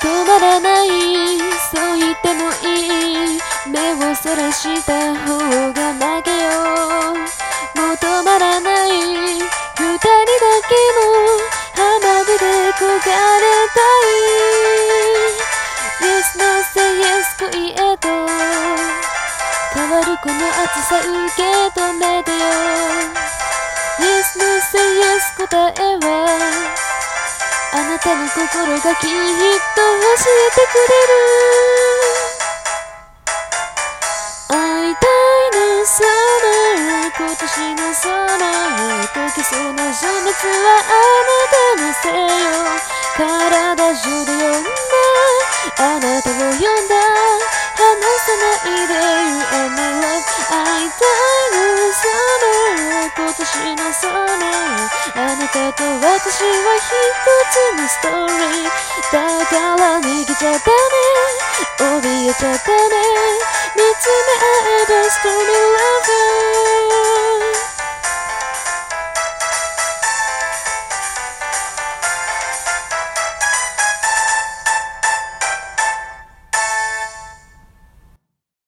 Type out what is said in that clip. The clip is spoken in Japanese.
止まらない、そう言ってもいい、目をそらした方が負けよ。もう止まらない、二人だけの花火で焦がれたい。 Yes, no, say yes 恋へと変わるこの熱さ受け止めてよ。 Yes, no, say yes 答えはあなたの心がきっと教えてくれる。会いたいのサマー、今年のサマー、溶けそうな情熱はあなたのせいよ。体中で呼んだ、あなたを呼んだ、離さないで You are my love。 会いたいのサマー、今年のサマー、あなたと私は一つのストーリー。だから逃げちゃダメ、怯えちゃダメ、見つめ合えば Stormy Lover。